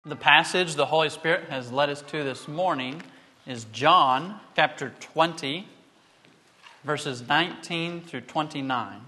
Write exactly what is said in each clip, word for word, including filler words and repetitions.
The passage the Holy Spirit has led us to this morning is John chapter twenty, verses nineteen through twenty-nine.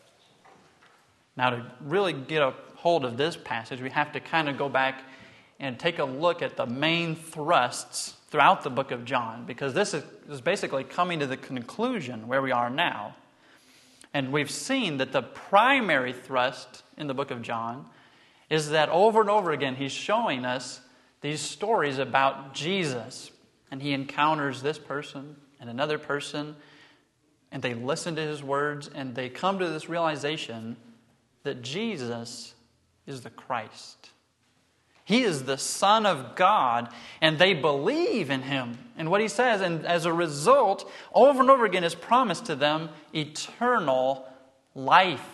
Now, to really get a hold of this passage, we have to kind of go back and take a look at the main thrusts throughout the book of John, because this is, is basically coming to the conclusion where we are now. And we've seen that the primary thrust in the book of John is that over and over again he's showing us these stories about Jesus. And he encounters this person and another person, and they listen to his words, and they come to this realization that Jesus is the Christ. He is the Son of God, and they believe in him and what he says. And as a result, over and over again is promised to them eternal life.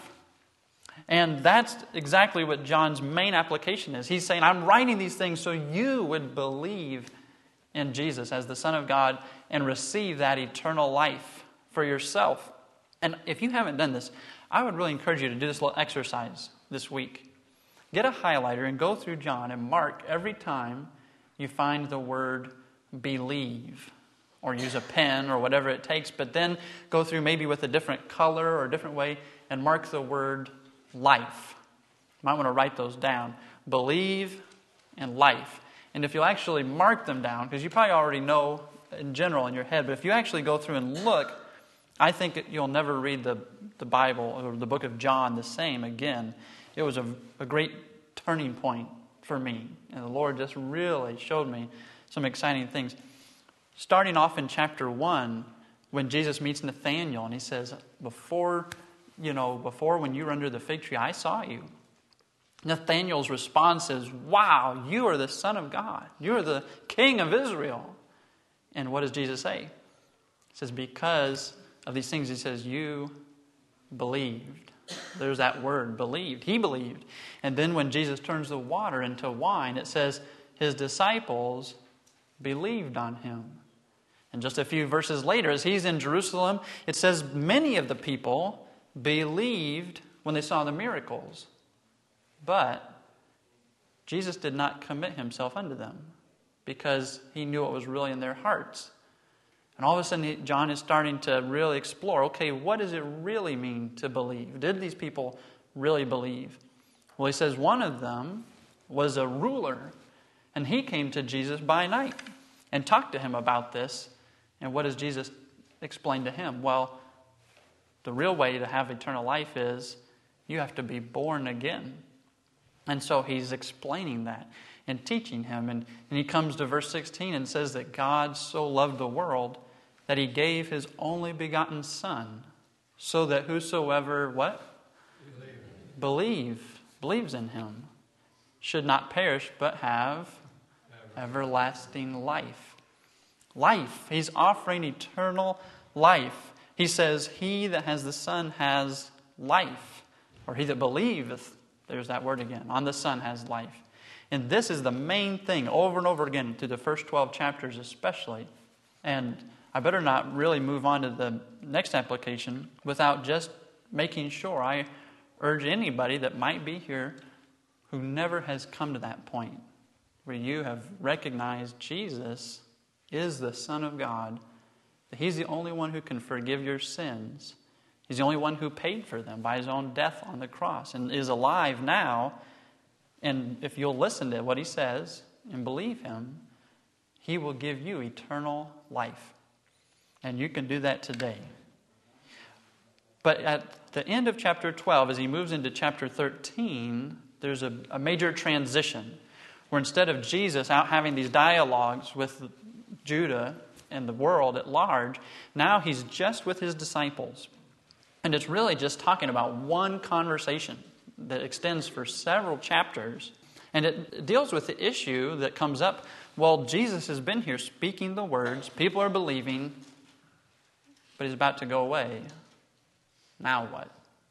And that's exactly what John's main application is. He's saying, I'm writing these things so you would believe in Jesus as the Son of God and receive that eternal life for yourself. And if you haven't done this, I would really encourage you to do this little exercise this week. Get a highlighter and go through John and mark every time you find the word believe, or use a pen or whatever it takes, but then go through maybe with a different color or a different way and mark the word life. You might want to write those down. Believe and life. And if you'll actually mark them down, because you probably already know in general in your head, but if you actually go through and look, I think you'll never read the, the Bible or the book of John the same again. It was a, a great turning point for me. And the Lord just really showed me some exciting things. Starting off in chapter one, when Jesus meets Nathanael, and he says, before, you know, before when you were under the fig tree, I saw you. Nathanael's response is, wow, you are the Son of God. You are the King of Israel. And what does Jesus say? He says, because of these things, he says, you believed. There's that word, believed. He believed. And then when Jesus turns the water into wine, it says his disciples believed on him. And just a few verses later, as he's in Jerusalem, it says many of the people believed when they saw the miracles. But Jesus did not commit himself unto them because he knew what was really in their hearts. And all of a sudden, John is starting to really explore, okay, what does it really mean to believe? Did these people really believe? Well, he says one of them was a ruler, and he came to Jesus by night and talked to him about this. And what does Jesus explain to him? Well, the real way to have eternal life is you have to be born again. And so he's explaining that and teaching him. And, and he comes to verse sixteen and says that God so loved the world that he gave his only begotten Son, so that whosoever, what? Believe. Believe, believes in him, should not perish, but have everlasting life. Life. He's offering eternal life. He says, he that has the Son has life. Or he that believeth, there's that word again, on the Son has life. And this is the main thing over and over again through the first twelve chapters especially. And I better not really move on to the next application without just making sure I urge anybody that might be here who never has come to that point where you have recognized Jesus is the Son of God, that he's the only one who can forgive your sins. He's the only one who paid for them by his own death on the cross and is alive now. And if you'll listen to what he says and believe him, he will give you eternal life. And you can do that today. But at the end of chapter twelve, as he moves into chapter thirteen, there's a, a major transition where instead of Jesus out having these dialogues with Judah and the world at large, now he's just with his disciples. And it's really just talking about one conversation that extends for several chapters. And it deals with the issue that comes up. Well, Jesus has been here speaking the words. People are believing. But he's about to go away. Now what?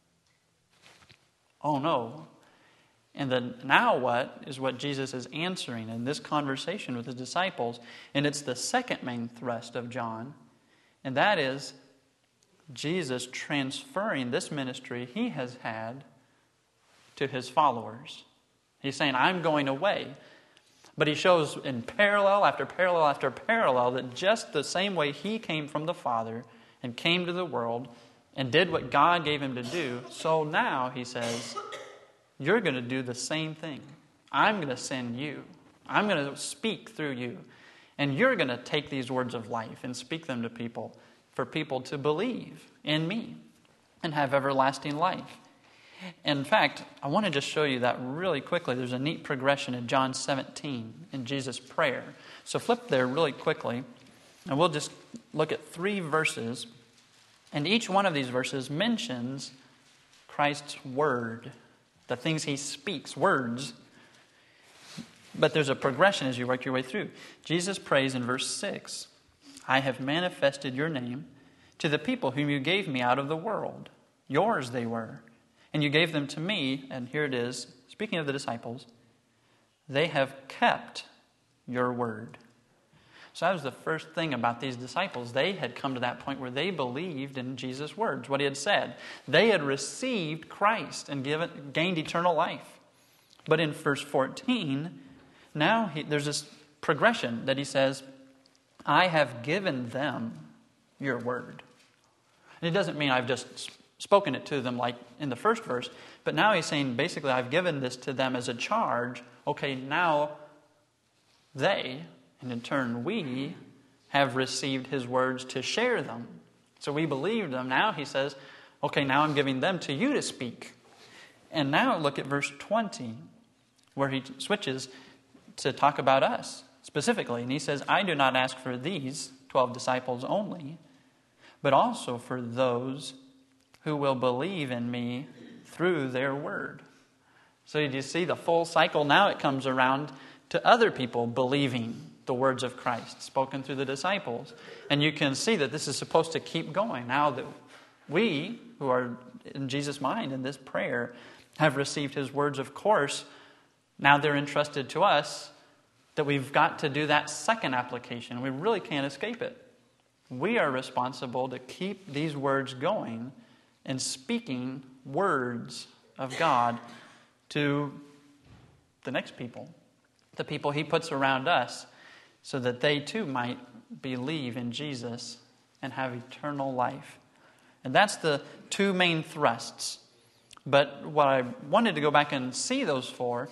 Oh no. And the now what is what Jesus is answering in this conversation with his disciples. And it's the second main thrust of John. And that is Jesus transferring this ministry he has had to his followers. He's saying, I'm going away. But he shows in parallel after parallel after parallel that just the same way he came from the Father and came to the world and did what God gave him to do, so now, he says, you're going to do the same thing. I'm going to send you. I'm going to speak through you. And you're going to take these words of life and speak them to people for people to believe in me and have everlasting life. In fact, I want to just show you that really quickly. There's a neat progression in John seventeen in Jesus' prayer. So flip there really quickly, and we'll just look at three verses. And each one of these verses mentions Christ's word, the things he speaks, words. But there's a progression as you work your way through. Jesus prays in verse six, I have manifested your name to the people whom you gave me out of the world. Yours they were, and you gave them to me. And here it is, speaking of the disciples, they have kept your word. So that was the first thing about these disciples. They had come to that point where they believed in Jesus' words, what he had said. They had received Christ and given, gained eternal life. But in verse fourteen, now he, there's this progression that he says, I have given them your word. And it doesn't mean I've just spoken it to them like in the first verse, but now he's saying basically I've given this to them as a charge. Okay, now they, and in turn we, have received his words to share them. So we believed them. Now he says, okay, now I'm giving them to you to speak. And now look at verse twenty, where he switches to talk about us specifically. And he says, I do not ask for these twelve disciples only, but also for those who will believe in me through their word. So you see the full cycle. Now it comes around to other people believing the words of Christ spoken through the disciples. And you can see that this is supposed to keep going. Now that we, who are in Jesus' mind in this prayer, have received his words, of course, now they're entrusted to us that we've got to do that second application. We really can't escape it. We are responsible to keep these words going and speaking words of God to the next people, the people he puts around us, so that they too might believe in Jesus and have eternal life. And that's the two main thrusts. But what I wanted to go back and see those for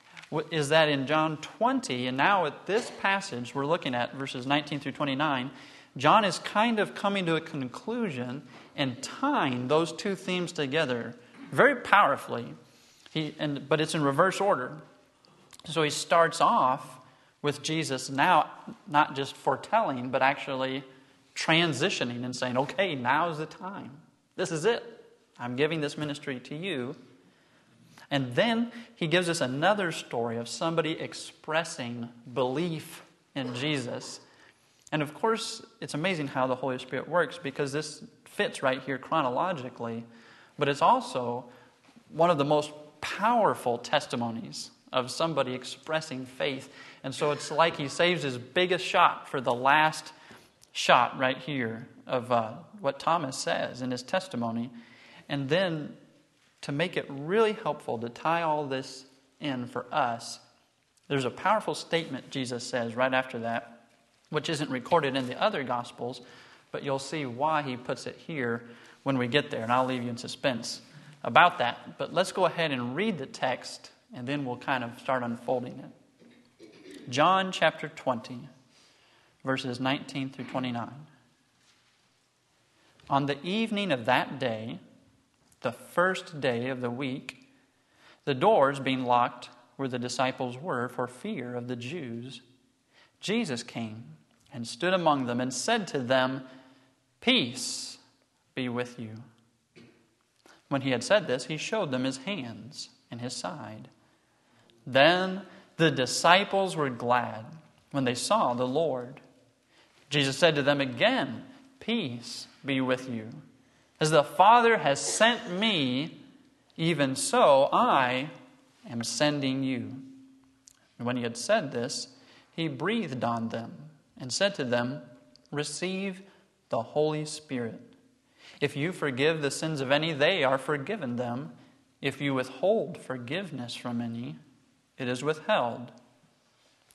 is that in John twenty, and now at this passage we're looking at verses nineteen through twenty-nine, John is kind of coming to a conclusion and tying those two themes together very powerfully. He, and, but it's in reverse order. So he starts off with Jesus now not just foretelling, but actually transitioning and saying, okay, now's the time. This is it. I'm giving this ministry to you. And then he gives us another story of somebody expressing belief in Jesus. And of course, it's amazing how the Holy Spirit works, because this fits right here chronologically. But it's also one of the most powerful testimonies of somebody expressing faith. And so it's like he saves his biggest shot for the last shot right here of uh, what Thomas says in his testimony. And then to make it really helpful to tie all this in for us, there's a powerful statement Jesus says right after that, which isn't recorded in the other Gospels, but you'll see why he puts it here when we get there. And I'll leave you in suspense about that. But let's go ahead and read the text, and then we'll kind of start unfolding it. John chapter twenty, verses nineteen through twenty-nine. On the evening of that day, the first day of the week, the doors being locked where the disciples were for fear of the Jews, Jesus came and stood among them and said to them, "Peace be with you." When he had said this, he showed them his hands and his side. Then the disciples were glad when they saw the Lord. Jesus said to them again, "Peace be with you. As the Father has sent me, even so I am sending you." And when he had said this, he breathed on them and said to them, "Receive the Holy Spirit. If you forgive the sins of any, they are forgiven them. If you withhold forgiveness from any, it is withheld."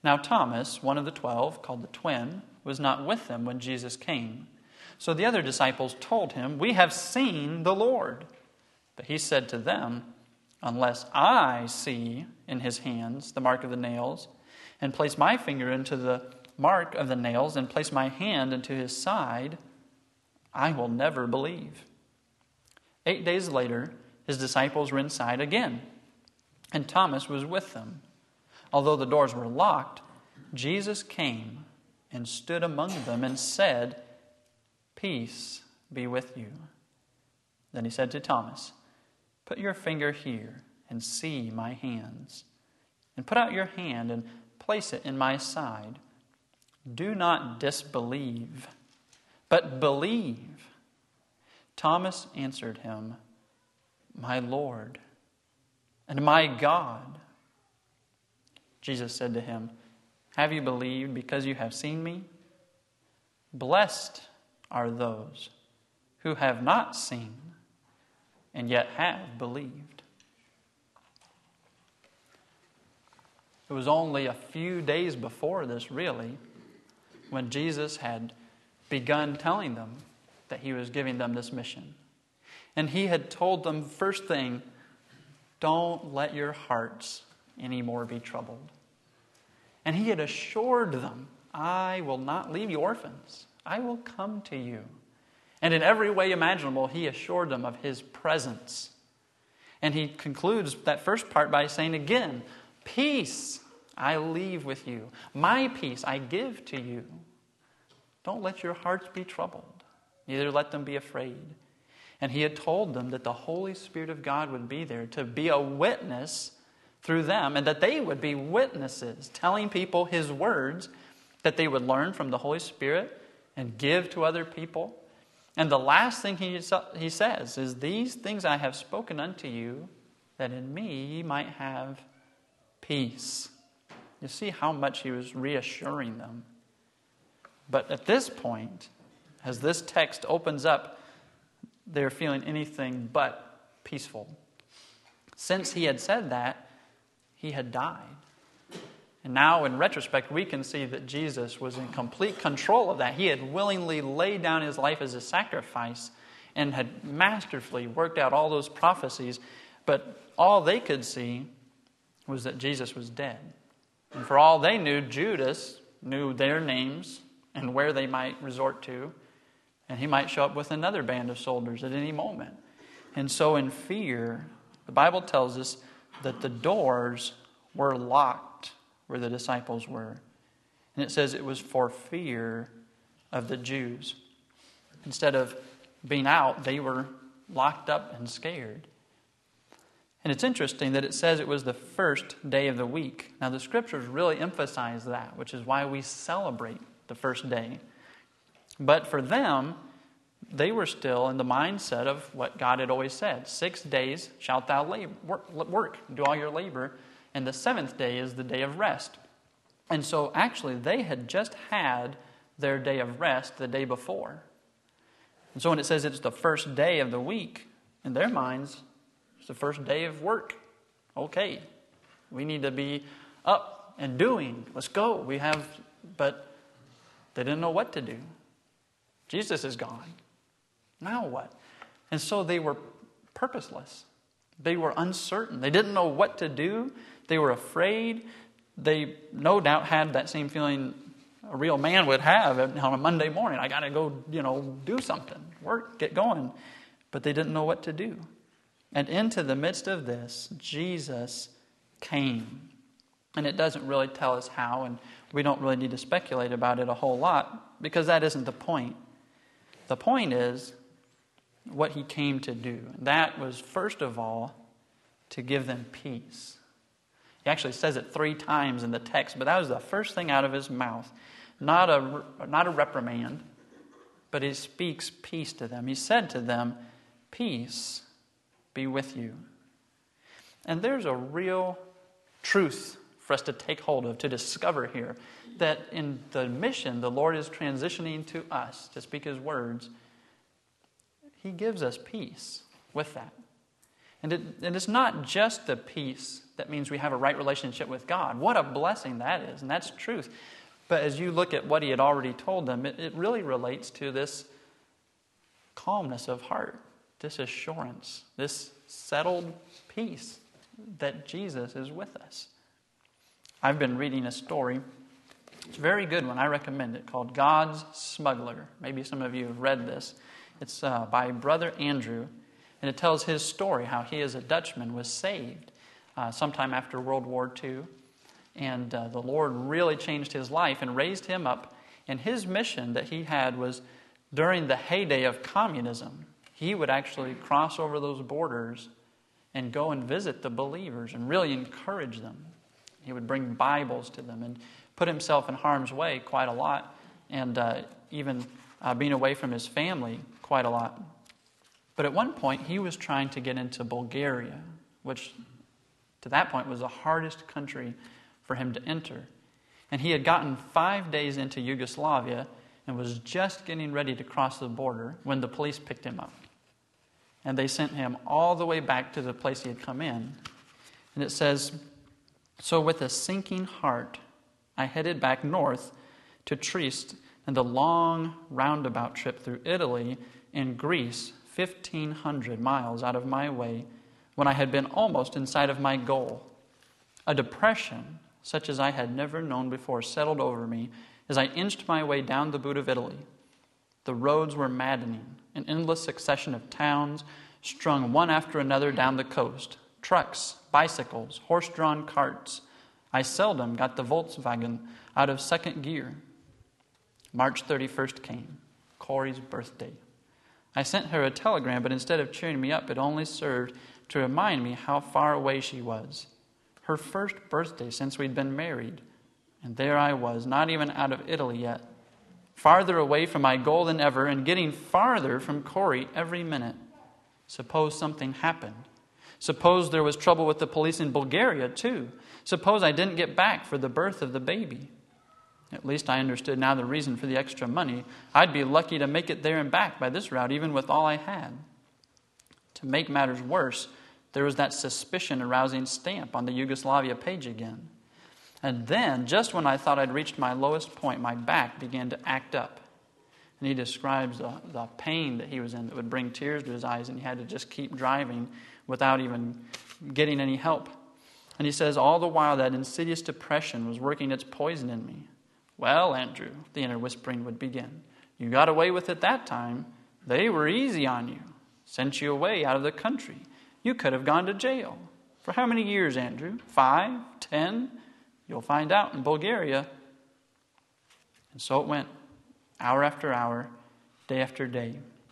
Now Thomas, one of the twelve, called the twin, was not with them when Jesus came. So the other disciples told him, "We have seen the Lord." But he said to them, "Unless I see in his hands the mark of the nails, and place my finger into the mark of the nails, and place my hand into his side, I will never believe." Eight days later, his disciples were inside again, and Thomas was with them. Although the doors were locked, Jesus came and stood among them and said, "Peace be with you." Then he said to Thomas, "Put your finger here and see my hands, and put out your hand and place it in my side. Do not disbelieve, but believe." Thomas answered him, "My Lord and my God." Jesus said to him, "Have you believed because you have seen me? Blessed are those who have not seen and yet have believed." It was only a few days before this, really, when Jesus had begun telling them that he was giving them this mission. And he had told them, first thing, don't let your hearts anymore be troubled. And he had assured them, I will not leave you orphans. I will come to you. And in every way imaginable, he assured them of his presence. And he concludes that first part by saying again, peace I leave with you. My peace I give to you. Don't let your hearts be troubled. Neither let them be afraid. And he had told them that the Holy Spirit of God would be there to be a witness through them, and that they would be witnesses, telling people his words that they would learn from the Holy Spirit and give to other people. And the last thing he, he says is, "These things I have spoken unto you, that in me ye might have peace." You see how much he was reassuring them. But at this point, as this text opens up, they're feeling anything but peaceful. Since he had said that, he had died. And now, in retrospect, we can see that Jesus was in complete control of that. He had willingly laid down his life as a sacrifice and had masterfully worked out all those prophecies. But all they could see was that Jesus was dead. And for all they knew, Judas knew their names and where they might resort to. And he might show up with another band of soldiers at any moment. And so in fear, the Bible tells us that the doors were locked where the disciples were. And it says it was for fear of the Jews. Instead of being out, they were locked up and scared. And it's interesting that it says it was the first day of the week. Now the scriptures really emphasize that, which is why we celebrate the first day. But for them, they were still in the mindset of what God had always said. Six days shalt thou labor, work, work, do all your labor, and the seventh day is the day of rest. And so actually they had just had their day of rest the day before. And so when it says it's the first day of the week, in their minds, it's the first day of work. Okay, we need to be up and doing. Let's go. We have, but they didn't know what to do. Jesus is gone. Now what? And so they were purposeless. They were uncertain. They didn't know what to do. They were afraid. They no doubt had that same feeling a real man would have on a Monday morning. I got to go, you know, do something, work, get going. But they didn't know what to do. And into the midst of this, Jesus came. And it doesn't really tell us how, and we don't really need to speculate about it a whole lot, because that isn't the point. The point is what he came to do. That was, first of all, to give them peace. He actually says it three times in the text, but that was the first thing out of his mouth. Not a, not a reprimand, but he speaks peace to them. He said to them, "Peace be with you." And there's a real truth for us to take hold of, to discover here, that in the mission the Lord is transitioning to us to speak his words. He gives us peace with that. And, it, and it's not just the peace That means we have a right relationship with God. What a blessing that is, and that's truth. But as you look at what he had already told them, it, it really relates to this calmness of heart, this assurance, this settled peace that Jesus is with us. I've been reading a story. It's a very good one. I recommend it, called God's Smuggler. Maybe some of you have read this. It's uh, by Brother Andrew, and it tells his story, how he as a Dutchman was saved uh, sometime after World War Two. And uh, the Lord really changed his life and raised him up. And his mission that he had was during the heyday of communism, he would actually cross over those borders and go and visit the believers and really encourage them. He would bring Bibles to them and put himself in harm's way quite a lot, and uh, even uh, being away from his family quite a lot. But at one point, he was trying to get into Bulgaria, which to that point was the hardest country for him to enter. And he had gotten five days into Yugoslavia and was just getting ready to cross the border when the police picked him up. And they sent him all the way back to the place he had come in. And it says, "So with a sinking heart, I headed back north to Trieste and the long roundabout trip through Italy and Greece, fifteen hundred miles out of my way, when I had been almost inside of my goal. A depression such as I had never known before settled over me as I inched my way down the boot of Italy. The roads were maddening, an endless succession of towns strung one after another down the coast, trucks, bicycles, horse-drawn carts. I seldom got the Volkswagen out of second gear. March thirty-first came, Corey's birthday. I sent her a telegram, but instead of cheering me up, it only served to remind me how far away she was. Her first birthday since we'd been married. And there I was, not even out of Italy yet, farther away from my goal than ever and getting farther from Corey every minute. Suppose something happened. Suppose there was trouble with the police in Bulgaria, too. Suppose I didn't get back for the birth of the baby. At least I understood now the reason for the extra money. I'd be lucky to make it there and back by this route, even with all I had. To make matters worse, there was that suspicion-arousing stamp on the Yugoslavia page again. And then, just when I thought I'd reached my lowest point, my back began to act up. And he describes the, the pain that he was in that would bring tears to his eyes, and he had to just keep driving without even getting any help. And he says, all the while that insidious depression was working its poison in me. Well, Andrew, the inner whispering would begin, you got away with it that time. They were easy on you. Sent you away out of the country. You could have gone to jail. For how many years, Andrew? Five? Ten? You'll find out in Bulgaria. And so it went, hour after hour, day after day.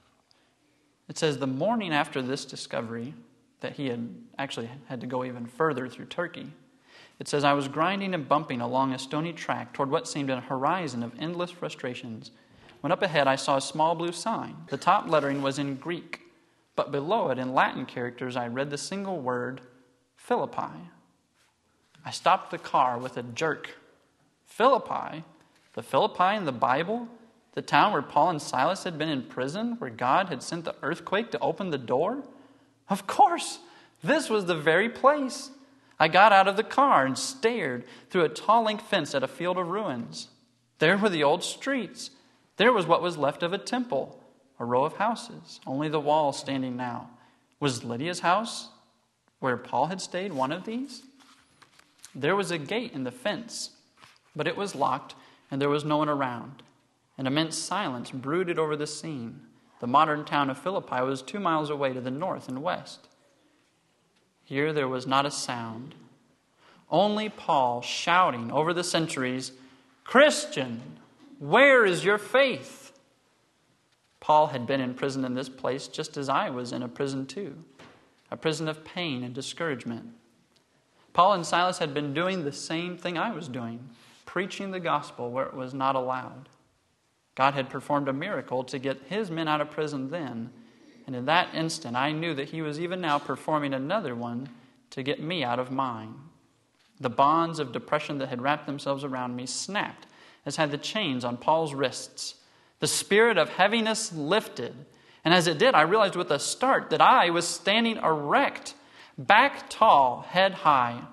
It says the morning after this discovery, that he had actually had to go even further through Turkey, it says, I was grinding and bumping along a stony track toward what seemed a horizon of endless frustrations, when up ahead I saw a small blue sign. The top lettering was in Greek, but below it in Latin characters I read the single word, Philippi. I stopped the car with a jerk. Philippi? The Philippi in the Bible? The town where Paul and Silas had been in prison, where God had sent the earthquake to open the door? Of course, this was the very place. I got out of the car and stared through a tall link fence at a field of ruins. There were the old streets. There was what was left of a temple, a row of houses, only the walls standing now. Was Lydia's house, where Paul had stayed, one of these? There was a gate in the fence, but it was locked and there was no one around. An immense silence brooded over the scene. The modern town of Philippi was two miles away to the north and west. Here there was not a sound. Only Paul shouting over the centuries, Christian, where is your faith? Paul had been in prison in this place just as I was in a prison too, a prison of pain and discouragement. Paul and Silas had been doing the same thing I was doing, preaching the gospel where it was not allowed. God had performed a miracle to get his men out of prison then, and in that instant I knew that he was even now performing another one to get me out of mine. The bonds of depression that had wrapped themselves around me snapped, as had the chains on Paul's wrists. The spirit of heaviness lifted, and as it did, I realized with a start that I was standing erect, back tall, head high,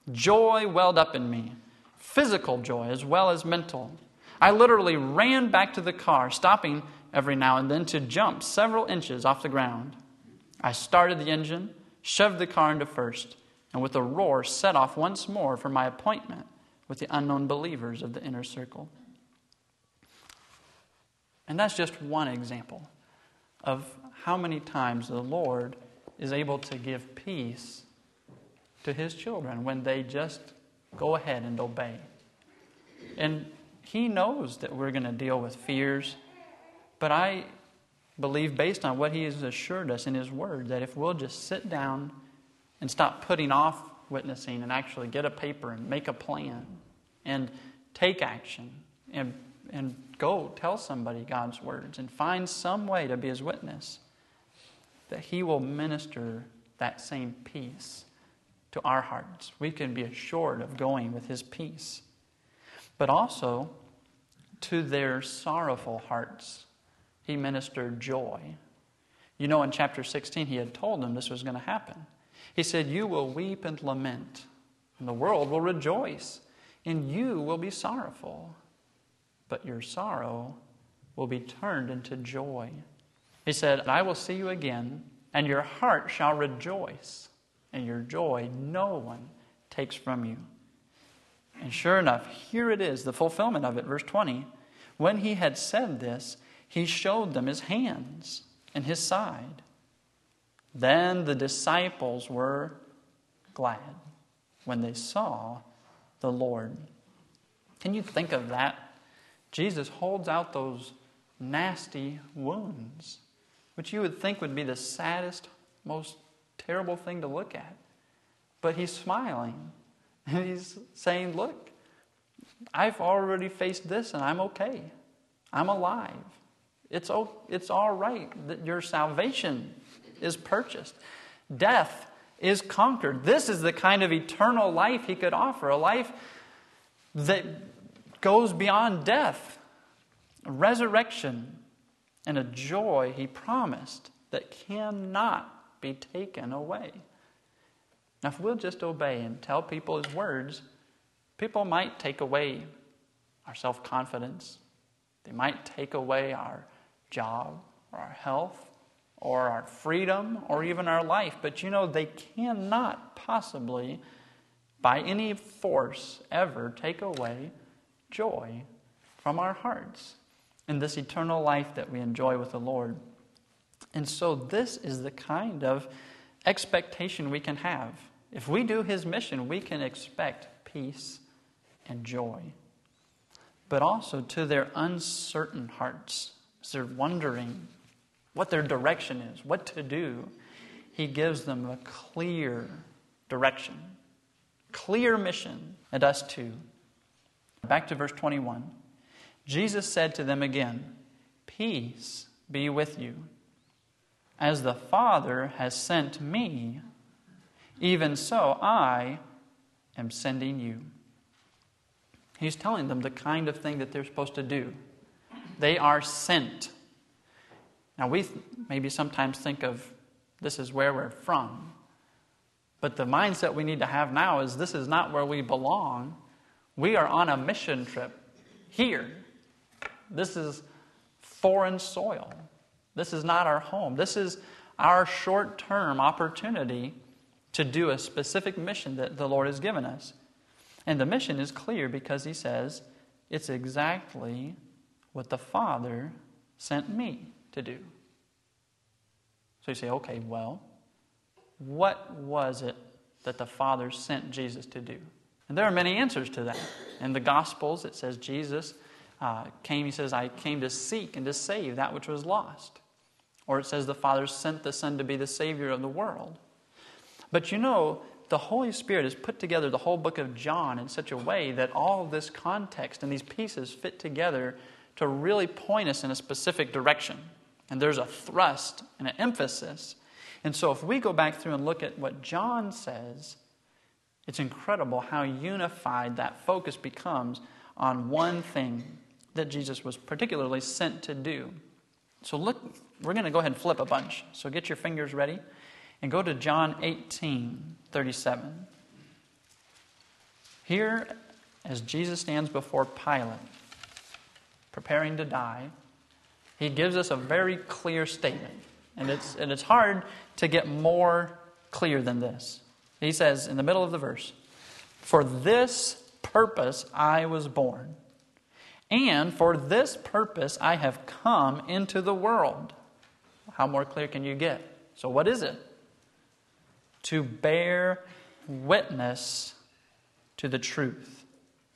Joy welled up in me, physical joy as well as mental. I literally ran back to the car, stopping every now and then to jump several inches off the ground. I started the engine, shoved the car into first, and with a roar set off once more for my appointment with the unknown believers of the inner circle. And that's just one example of how many times the Lord is able to give peace to His children when they just go ahead and obey. And He knows that we're going to deal with fears, but I believe, based on what He has assured us in His Word, that if we'll just sit down and stop putting off witnessing and actually get a paper and make a plan and take action and, and go tell somebody God's words and find some way to be His witness, that He will minister that same peace to our hearts. We can be assured of going with His peace. But also, to their sorrowful hearts, He ministered joy. You know, in chapter sixteen, He had told them this was going to happen. He said, you will weep and lament, and the world will rejoice, and you will be sorrowful, but your sorrow will be turned into joy. He said, I will see you again, and your heart shall rejoice, and your joy no one takes from you. And sure enough, here it is, the fulfillment of it, verse twenty. When He had said this, He showed them His hands and His side. Then the disciples were glad when they saw the Lord. Can you think of that? Jesus holds out those nasty wounds, which you would think would be the saddest, most terrible thing to look at. But He's smiling. And He's saying, look, I've already faced this and I'm okay. I'm alive. It's, it's all right that your salvation is purchased. Death is conquered. This is the kind of eternal life He could offer. A life that goes beyond death. A resurrection and a joy He promised that cannot be taken away. Now, if we'll just obey and tell people His words, people might take away our self-confidence. They might take away our job or our health or our freedom or even our life. But you know, they cannot possibly, by any force, ever take away joy from our hearts in this eternal life that we enjoy with the Lord. And so this is the kind of expectation we can have. If we do His mission, we can expect peace and joy. But also to their uncertain hearts, as they're wondering what their direction is, what to do, He gives them a clear direction, clear mission, and us too. Back to verse twenty-one. Jesus said to them again, peace be with you. As the Father has sent me, even so I am sending you. He's telling them the kind of thing that they're supposed to do. They are sent. Now we maybe sometimes think of this is where we're from. But the mindset we need to have now is this is not where we belong. We are on a mission trip here. This is foreign soil. This is not our home. This is our short-term opportunity to do a specific mission that the Lord has given us. And the mission is clear because He says it's exactly what the Father sent me to do. So you say, okay, well, what was it that the Father sent Jesus to do? And there are many answers to that. In the Gospels, it says Jesus uh, came, He says, I came to seek and to save that which was lost. Or it says the Father sent the Son to be the Savior of the world. But you know, the Holy Spirit has put together the whole book of John in such a way that all this context and these pieces fit together to really point us in a specific direction. And there's a thrust and an emphasis. And so if we go back through and look at what John says, it's incredible how unified that focus becomes on one thing that Jesus was particularly sent to do. So look, we're going to go ahead and flip a bunch. So get your fingers ready and go to John eighteen thirty-seven. Here, as Jesus stands before Pilate, preparing to die, he gives us a very clear statement. And it's, and it's hard to get more clear than this. He says in the middle of the verse, "For this purpose I was born, and for this purpose I have come into the world." How more clear can you get? So what is it? To bear witness to the truth.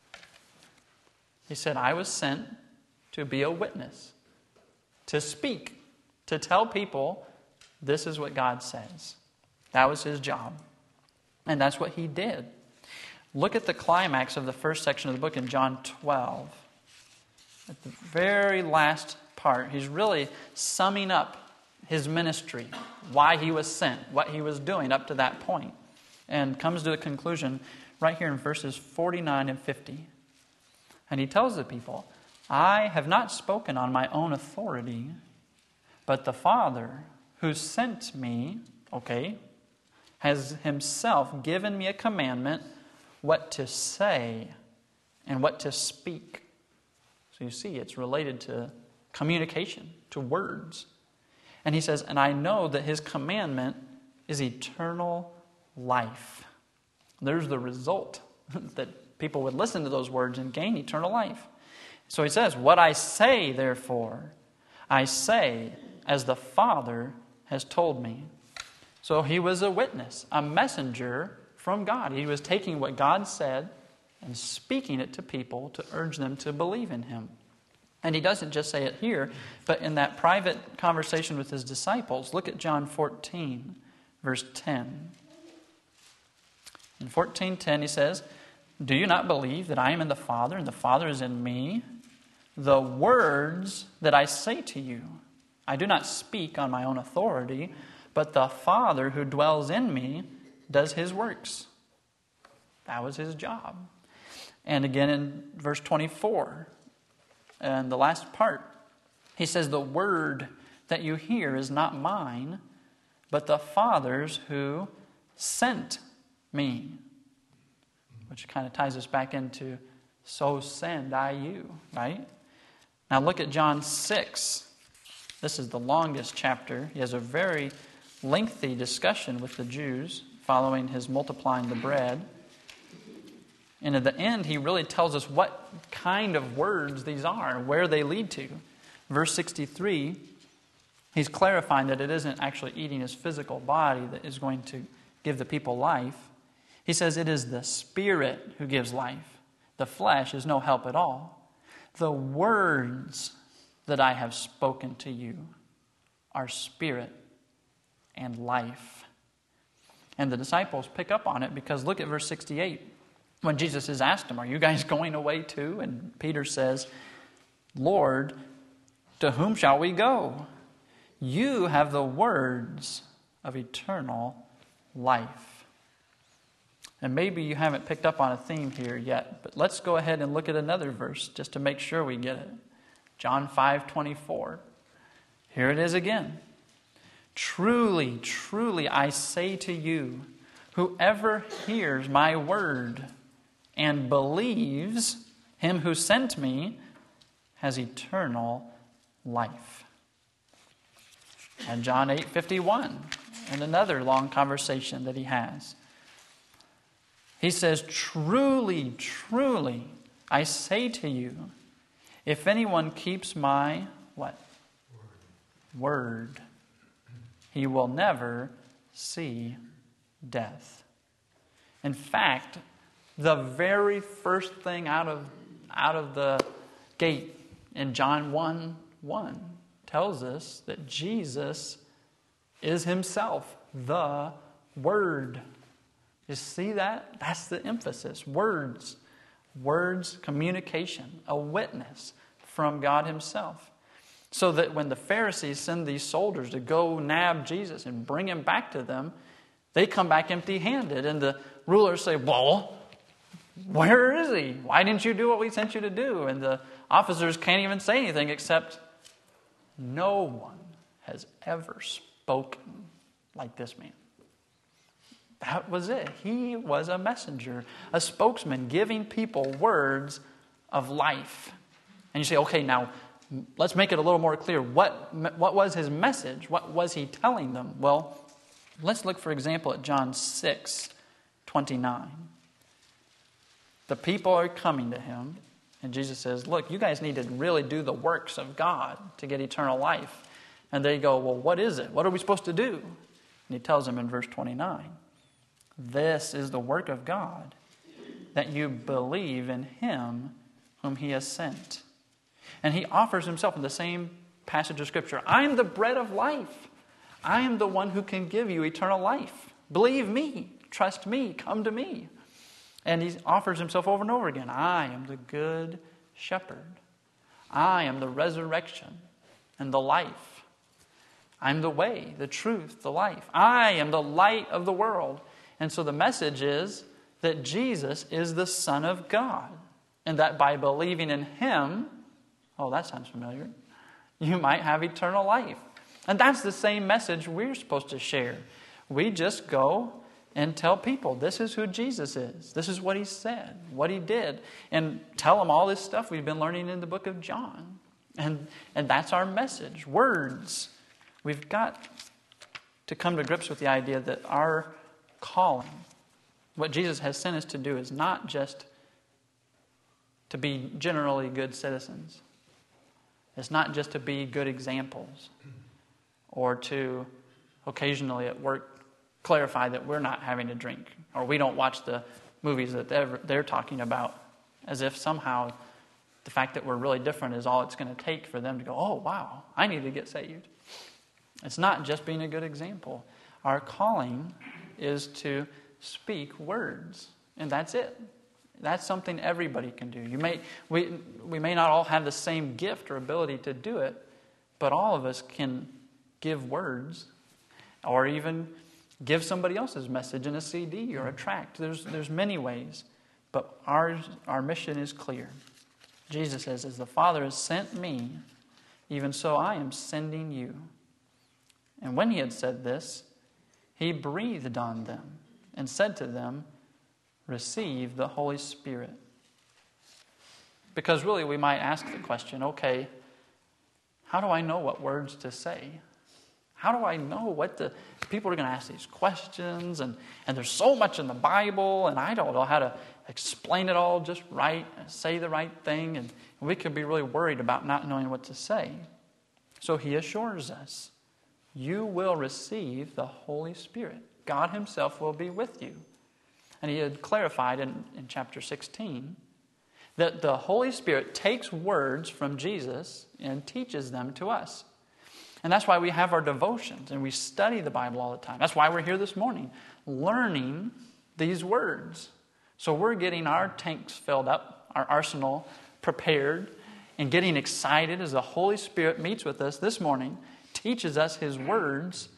He said, I was sent to be a witness, to speak, to tell people this is what God says. That was his job. And that's what he did. Look at the climax of the first section of the book in John twelve. At the very last part, he's really summing up his ministry, why he was sent, what he was doing up to that point, and comes to a conclusion right here in verses forty-nine and fifty. And he tells the people, "I have not spoken on my own authority, but the Father who sent me," okay, "has himself given me a commandment what to say and what to speak." So you see, it's related to communication, to words. And he says, "And I know that his commandment is eternal life." There's the result, that people would listen to those words and gain eternal life. So he says, "What I say, therefore, I say as the Father has told me." So he was a witness, a messenger from God. He was taking what God said and speaking it to people to urge them to believe in him. And he doesn't just say it here, but in that private conversation with his disciples. Look at John fourteen, verse ten. In fourteen ten he says, "Do you not believe that I am in the Father and the Father is in me? The words that I say to you, I do not speak on my own authority, but the Father who dwells in me does his works." That was his job. And again in verse twenty-four, and the last part, he says, "The word that you hear is not mine, but the Father's who sent me." Which kind of ties us back into, "So send I you," right? Now look at John six. This is the longest chapter. He has a very lengthy discussion with the Jews following his multiplying the bread. And at the end, he really tells us what kind of words these are and where they lead to. Verse sixty-three, he's clarifying that it isn't actually eating his physical body that is going to give the people life. He says it is the Spirit who gives life. The flesh is no help at all. "The words that I have spoken to you are spirit and life." And the disciples pick up on it because look at verse sixty-eight. When Jesus has asked them, "Are you guys going away too?" And Peter says, "Lord, to whom shall we go? You have the words of eternal life." And maybe you haven't picked up on a theme here yet, but let's go ahead and look at another verse just to make sure we get it. John five twenty-four. Here it is again. "Truly, truly, I say to you, whoever hears my word and believes him who sent me has eternal life." And John eight fifty-one, and another long conversation that he has. He says, "Truly, truly, I say to you, if anyone keeps my," what? Word. "Word, he will never see death." In fact, the very first thing out of, out of the gate in John one one tells us that Jesus is himself the Word. You see that? That's the emphasis. Words. Words, communication, a witness from God himself. So that when the Pharisees send these soldiers to go nab Jesus and bring him back to them, they come back empty-handed. And the rulers say, "Well, where is he? Why didn't you do what we sent you to do?" And the officers can't even say anything except, "No one has ever spoken like this man." That was it. He was a messenger, a spokesman, giving people words of life. And you say, okay, now let's make it a little more clear. What, what was his message? What was he telling them? Well, let's look, for example, at John six twenty-nine. The people are coming to him, and Jesus says, look, you guys need to really do the works of God to get eternal life. And they go, well, what is it? What are we supposed to do? And he tells them in verse twenty-nine, this is the work of God, that you believe in him whom he has sent. And he offers himself in the same passage of Scripture. I am the bread of life. I am the one who can give you eternal life. Believe me. Trust me. Come to me. And he offers himself over and over again. I am the good shepherd. I am the resurrection and the life. I'm the way, the truth, the life. I am the light of the world. And so the message is that Jesus is the Son of God. And that by believing in him, oh, that sounds familiar, you might have eternal life. And that's the same message we're supposed to share. We just go and tell people, this is who Jesus is. This is what he said, what he did. And tell them all this stuff we've been learning in the book of John. And, and that's our message, words. We've got to come to grips with the idea that our calling, what Jesus has sent us to do, is not just to be generally good citizens. It's not just to be good examples or to occasionally at work clarify that we're not having a drink or we don't watch the movies that they're, they're talking about, as if somehow the fact that we're really different is all it's going to take for them to go, oh, wow, I need to get saved. It's not just being a good example. Our calling is to speak words, and that's it. That's something everybody can do. You may we we may not all have the same gift or ability to do it, but all of us can give words, or even give somebody else's message in a C D or a tract. There's there's many ways, but our our mission is clear. Jesus says, "As the Father has sent me, even so I am sending you." And when he had said this, he breathed on them and said to them, receive the Holy Spirit. Because really we might ask the question, okay, how do I know what words to say? How do I know what the... People are going to ask these questions, and, and there's so much in the Bible, and I don't know how to explain it all just right, say the right thing, and we could be really worried about not knowing what to say. So he assures us, you will receive the Holy Spirit. God himself will be with you. And he had clarified in, in chapter sixteen that the Holy Spirit takes words from Jesus and teaches them to us. And that's why we have our devotions and we study the Bible all the time. That's why we're here this morning, learning these words. So we're getting our tanks filled up, our arsenal prepared, and getting excited as the Holy Spirit meets with us this morning, teaches us his words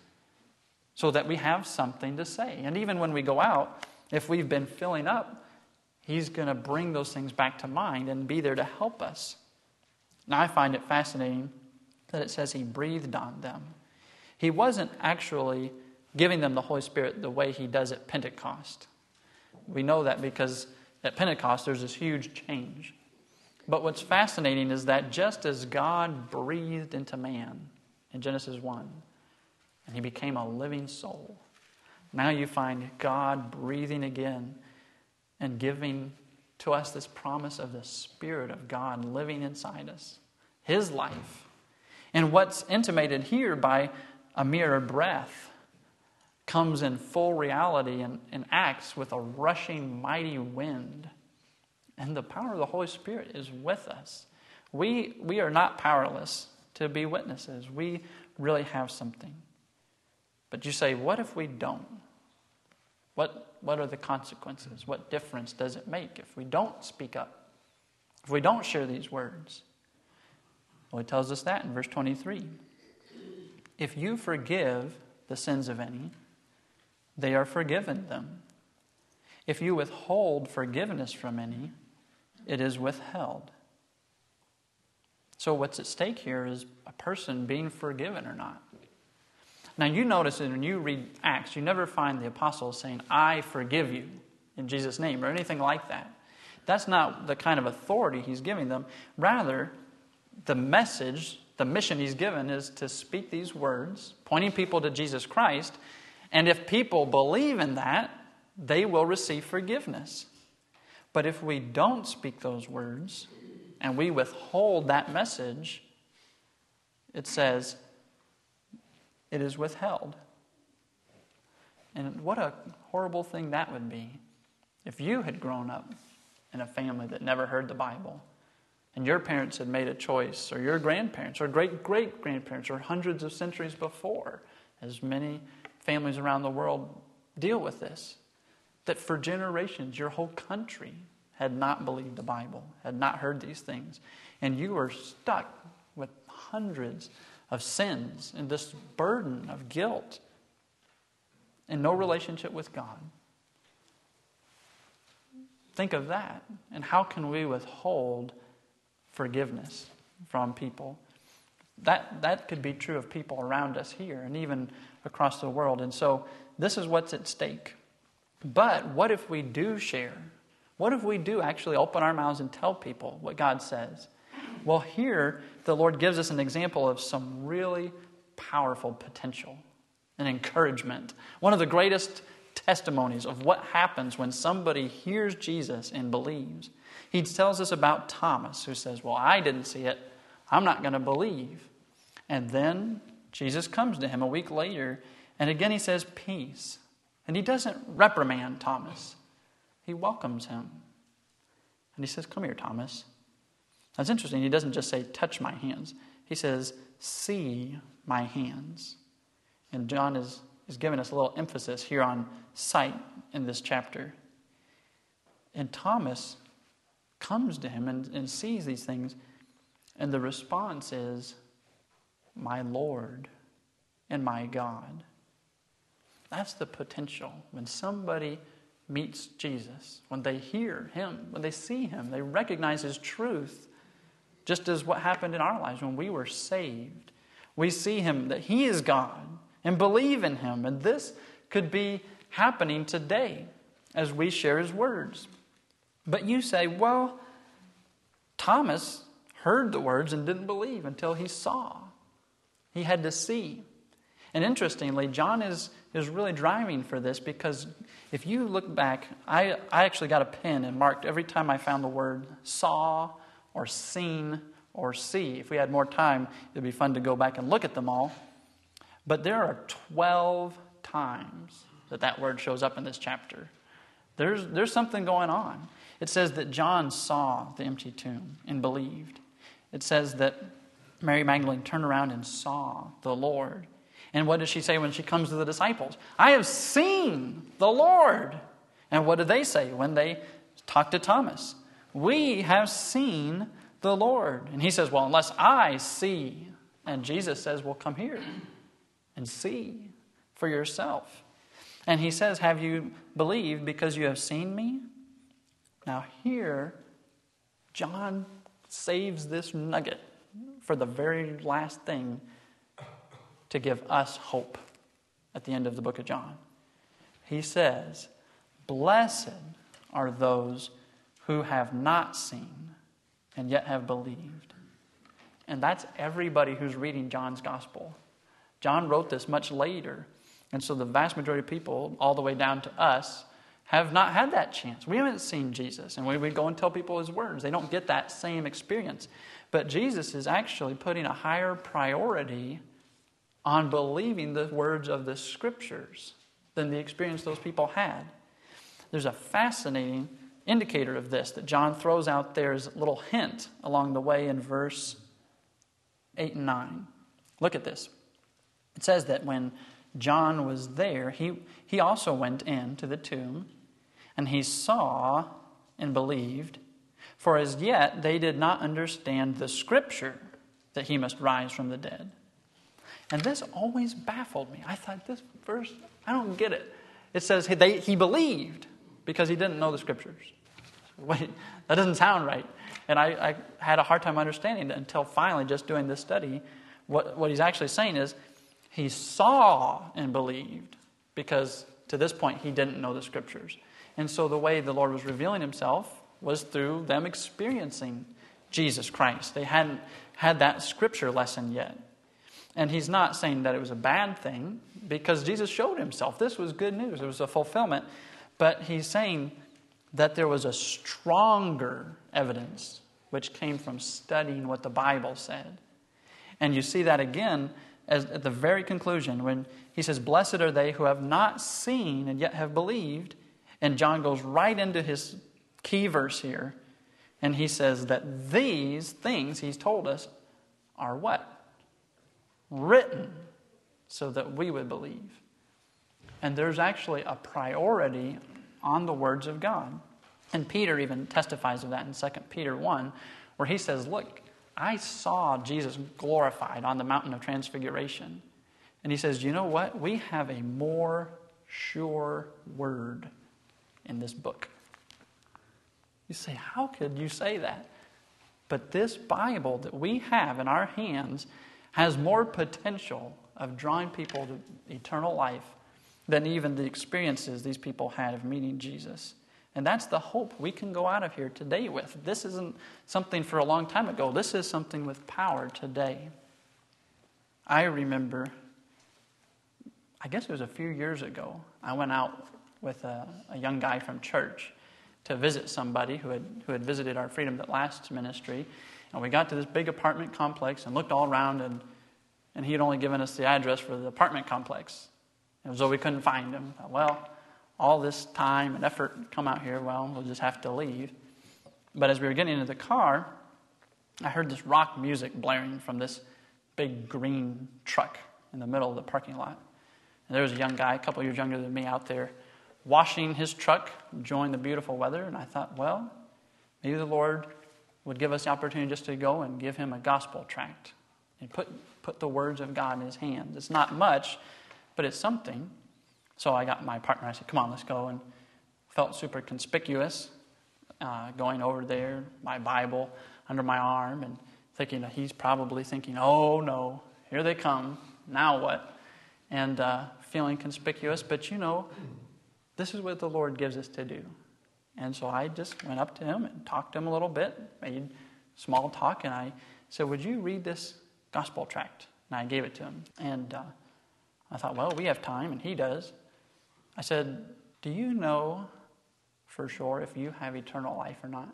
so that we have something to say. And even when we go out, if we've been filling up, he's going to bring those things back to mind and be there to help us. Now I find it fascinating that it says he breathed on them. He wasn't actually giving them the Holy Spirit the way he does at Pentecost. We know that because at Pentecost there's this huge change. But what's fascinating is that just as God breathed into man in Genesis one, and he became a living soul, now you find God breathing again and giving to us this promise of the Spirit of God living inside us, his life. And what's intimated here by a mere breath comes in full reality and, and acts with a rushing mighty wind. And the power of the Holy Spirit is with us. We, we are not powerless to be witnesses. We really have something. But you say, what if we don't? What, what are the consequences? What difference does it make if we don't speak up? If we don't share these words? Well, he tells us that in verse twenty-three. If you forgive the sins of any, they are forgiven them. If you withhold forgiveness from any, it is withheld. So what's at stake here is a person being forgiven or not. Now you notice that when you read Acts, you never find the apostles saying, I forgive you in Jesus' name, or anything like that. That's not the kind of authority he's giving them. Rather, the message, the mission he's given is to speak these words, pointing people to Jesus Christ. And if people believe in that, they will receive forgiveness. But if we don't speak those words, and we withhold that message, it says it is withheld. And what a horrible thing that would be if you had grown up in a family that never heard the Bible, and your parents had made a choice, or your grandparents, or great-great-grandparents, or hundreds of centuries before, as many families around the world deal with this, that for generations your whole country had not believed the Bible, had not heard these things, and you were stuck with hundreds of sins and this burden of guilt and no relationship with God. Think of that. And how can we withhold forgiveness from people? That, that could be true of people around us here and even across the world. And so this is what's at stake. But what if we do share? What if we do actually open our mouths and tell people what God says? Well, here the Lord gives us an example of some really powerful potential and encouragement. One of the greatest testimonies of what happens when somebody hears Jesus and believes. He tells us about Thomas, who says, well, I didn't see it. I'm not going to believe. And then Jesus comes to him a week later, and again he says, peace. And he doesn't reprimand Thomas. He welcomes him. And he says, come here, Thomas. That's interesting. He doesn't just say, touch my hands. He says, see my hands. And John is, is giving us a little emphasis here on sight in this chapter. And Thomas comes to him and, and sees these things. And the response is, my Lord and my God. That's the potential. When somebody meets Jesus, when they hear him, when they see him, they recognize his truth, just as what happened in our lives when we were saved. We see him, that he is God, and believe in him. And this could be happening today as we share his words. But you say, well, Thomas heard the words and didn't believe until he saw. He had to see. And interestingly, John is, is really driving for this, because if you look back, I, I actually got a pen and marked every time I found the word saw or seen or see. If we had more time, it would be fun to go back and look at them all. But there are twelve times that that word shows up in this chapter. There's, there's something going on. It says that John saw the empty tomb and believed. It says that Mary Magdalene turned around and saw the Lord. And what does she say when she comes to the disciples? I have seen the Lord. And what do they say when they talk to Thomas? We have seen the Lord. And he says, well, unless I see. And Jesus says, well, come here and see for yourself. And he says, have you believed because you have seen me? Now here, John saves this nugget for the very last thing to give us hope at the end of the book of John. He says, blessed are those who have not seen and yet have believed. And that's everybody who's reading John's gospel. John wrote this much later. And so the vast majority of people, all the way down to us, have not had that chance. We haven't seen Jesus. And when we go and tell people his words, they don't get that same experience. But Jesus is actually putting a higher priority on believing the words of the Scriptures than the experience those people had. There's a fascinating indicator of this that John throws out there as a little hint along the way in verse eight and nine. Look at this. It says that when John was there, he, he also went into the tomb, and he saw and believed, for as yet they did not understand the Scripture that he must rise from the dead. And this always baffled me. I thought, this verse, I don't get it. It says he, they, he believed because he didn't know the Scriptures. Wait, that doesn't sound right. And I, I had a hard time understanding that until finally just doing this study. What, what he's actually saying is, He saw and believed, because to this point he didn't know the Scriptures. And so the way the Lord was revealing himself was through them experiencing Jesus Christ. They hadn't had that Scripture lesson yet. And he's not saying that it was a bad thing, because Jesus showed himself. This was good news. It was a fulfillment. But he's saying that there was a stronger evidence which came from studying what the Bible said. And you see that again as at the very conclusion when he says, "Blessed are they who have not seen and yet have believed." And John goes right into his key verse here. And he says that these things he's told us are what? Written so that we would believe. And there's actually a priority on the words of God. And Peter even testifies of that in Second Peter one, where he says, look, I saw Jesus glorified on the mountain of transfiguration. And he says, you know what? We have a more sure word in this book. You say, how could you say that? But this Bible that we have in our hands has more potential of drawing people to eternal life than even the experiences these people had of meeting Jesus. And that's the hope we can go out of here today with. This isn't something for a long time ago. This is something with power today. I remember, I guess it was a few years ago, I went out with a, a young guy from church to visit somebody who had who had visited our Freedom That Lasts ministry. And we got to this big apartment complex and looked all around, and, and he had only given us the address for the apartment complex. It was though we couldn't find him. Well, all this time and effort come out here, well, we'll just have to leave. But as we were getting into the car, I heard this rock music blaring from this big green truck in the middle of the parking lot. And there was a young guy, a couple of years younger than me, out there washing his truck, enjoying the beautiful weather. And I thought, well, maybe the Lord would give us the opportunity just to go and give him a gospel tract and put put the words of God in his hands. It's not much, but it's something. So I got my partner, I said, come on, let's go. And felt super conspicuous uh, going over there, my Bible under my arm, and thinking that he's probably thinking, oh no, here they come, now what? And uh, feeling conspicuous, but you know, this is what the Lord gives us to do. And so I just went up to him and talked to him a little bit, made small talk, and I said, would you read this gospel tract? And I gave it to him. And uh, I thought, well, we have time, and he does. I said, do you know for sure if you have eternal life or not?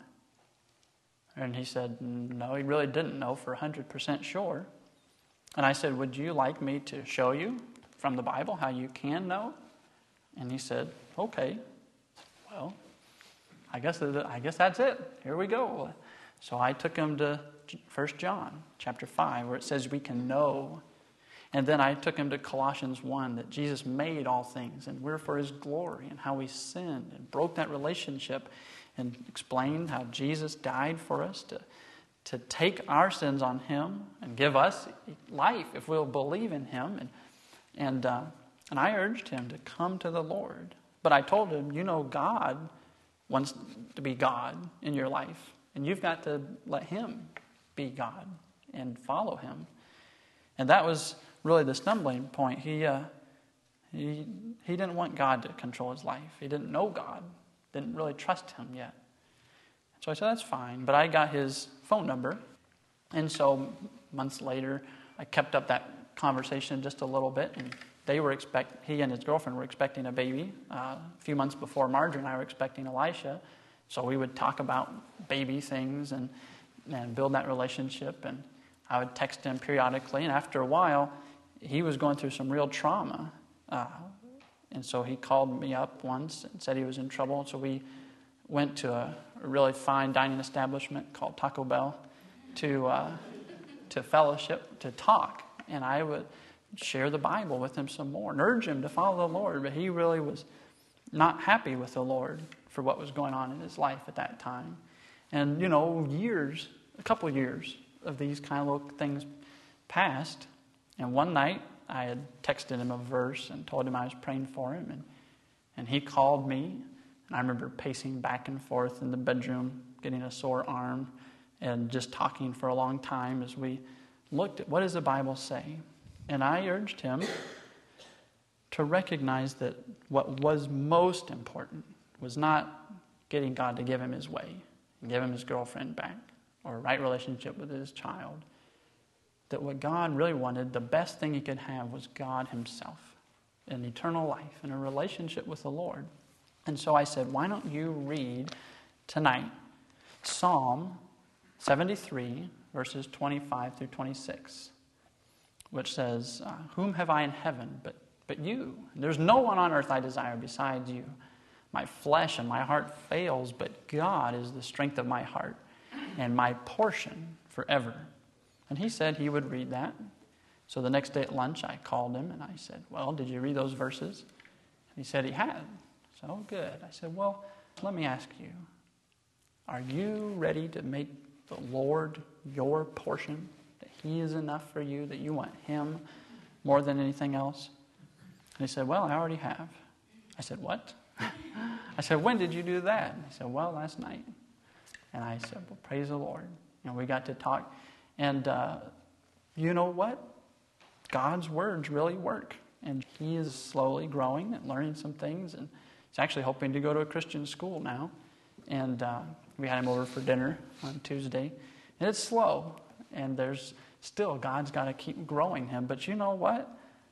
And he said, no, he really didn't know for one hundred percent sure. And I said, would you like me to show you from the Bible how you can know? And he said, okay. Well, I guess I guess that's it. Here we go. So I took him to First John chapter five, where it says we can know. And then I took him to Colossians one, that Jesus made all things, and we're for his glory, and how we sinned and broke that relationship, and explained how Jesus died for us to, to take our sins on him and give us life if we'll believe in him. And and uh, and I urged him to come to the Lord. But I told him, you know, God wants to be God in your life, and you've got to let him be God and follow him. And that was really the stumbling point. He uh, he he didn't want God to control his life. He didn't know God, didn't really trust him yet. So I said, that's fine. But I got his phone number, and so months later, I kept up that conversation just a little bit, and they were expect he and his girlfriend were expecting a baby. Uh, a few months before, Marjorie and I were expecting Elisha. So we would talk about baby things and and build that relationship. And I would text him periodically. And after a while, he was going through some real trauma. Uh, and so he called me up once and said he was in trouble. So we went to a, a really fine dining establishment called Taco Bell to uh, to fellowship, to talk. And I would share the Bible with him some more and urge him to follow the Lord. But he really was not happy with the Lord for what was going on in his life at that time. And, you know, years, a couple of years of these kind of little things passed. And one night I had texted him a verse and told him I was praying for him. And, and he called me. And I remember pacing back and forth in the bedroom, getting a sore arm, and just talking for a long time as we looked at what does the Bible say. And I urged him to recognize that what was most important was not getting God to give him his way, and give him his girlfriend back, or a right relationship with his child. That what God really wanted, the best thing he could have, was God himself, an eternal life, and a relationship with the Lord. And so I said, why don't you read tonight Psalm seventy-three, verses twenty-five through twenty-six, which says, uh, whom have I in heaven but, but you? There's no one on earth I desire besides you. My flesh and my heart fails, but God is the strength of my heart and my portion forever. And he said he would read that. So the next day at lunch, I called him and I said, well, did you read those verses? And he said he had. So good. I said, well, let me ask you, are you ready to make the Lord your portion? That he is enough for you, that you want him more than anything else? And he said, well, I already have. I said, what? I said, when did you do that? And he said, well, last night. And I said, well, praise the Lord. And we got to talk. And uh, you know what? God's words really work. And he is slowly growing and learning some things. And he's actually hoping to go to a Christian school now. And uh, we had him over for dinner on Tuesday. And it's slow. And there's still, God's got to keep growing him. But you know what?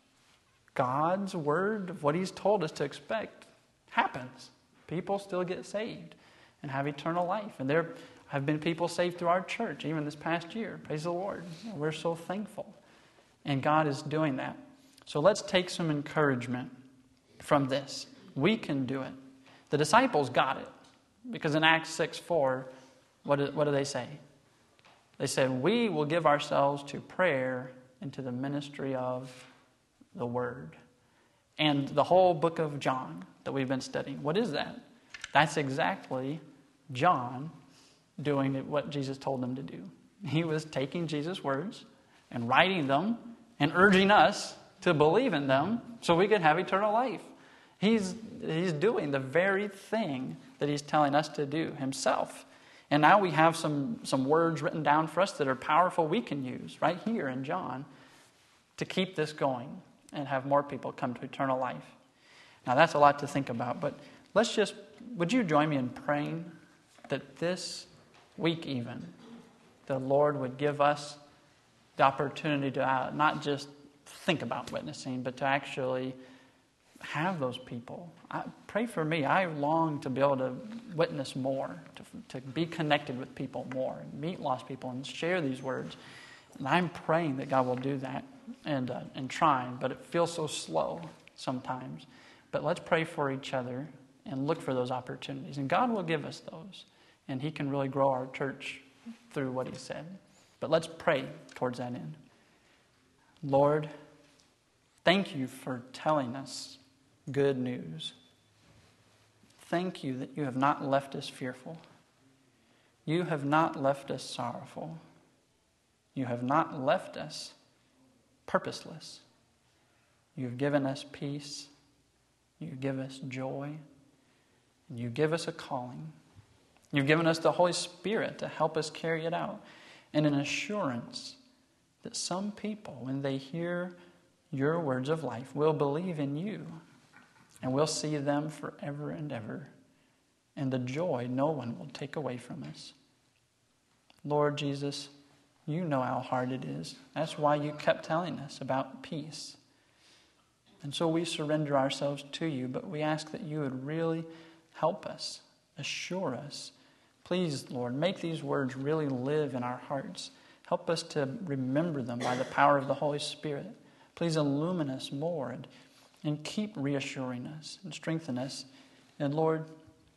God's word of what he's told us to expect happens. People still get saved and have eternal life. And there have been people saved through our church, even this past year. Praise the Lord. We're so thankful. And God is doing that. So let's take some encouragement from this. We can do it. The disciples got it. Because in Acts six four, what do, what do they say? They said, we will give ourselves to prayer and to the ministry of the Word. And the whole book of John that we've been studying, what is that? That's exactly John doing what Jesus told him to do. He was taking Jesus' words and writing them and urging us to believe in them so we could have eternal life. He's, he's doing the very thing that he's telling us to do himself. And now we have some, some words written down for us that are powerful we can use right here in John to keep this going and have more people come to eternal life. Now that's a lot to think about, but let's just, would you join me in praying that this week even, the Lord would give us the opportunity to uh, not just think about witnessing, but to actually have those people. I, pray for me. I long to be able to witness more, to, to be connected with people more, and meet lost people and share these words. And I'm praying that God will do that and, uh, and trying, but it feels so slow sometimes. But let's pray for each other and look for those opportunities. And God will give us those. And he can really grow our church through what he said. But let's pray towards that end. Lord, thank you for telling us good news. Thank you that you have not left us fearful. You have not left us sorrowful. You have not left us purposeless. You have given us peace. You give us joy. And you give us a calling. You've given us the Holy Spirit to help us carry it out. And an assurance that some people, when they hear your words of life, will believe in you. And we'll see them forever and ever. And the joy no one will take away from us. Lord Jesus, you know how hard it is. That's why you kept telling us about peace. And so we surrender ourselves to you, but we ask that you would really help us, assure us. Please, Lord, make these words really live in our hearts. Help us to remember them by the power of the Holy Spirit. Please illumine us more and, and keep reassuring us and strengthen us. And Lord,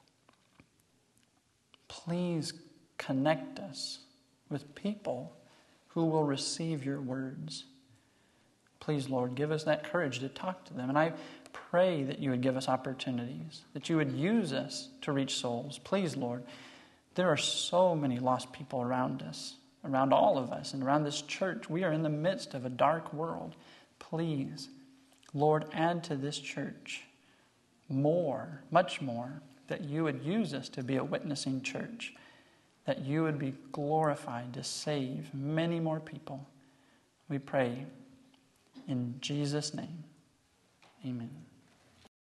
please connect us with people who will receive your words. Please, Lord, give us that courage to talk to them. And I pray that you would give us opportunities, that you would use us to reach souls. Please, Lord, there are so many lost people around us, around all of us, and around this church. We are in the midst of a dark world. Please, Lord, add to this church more, much more, that you would use us to be a witnessing church, that you would be glorified to save many more people. We pray in Jesus' name. Amen.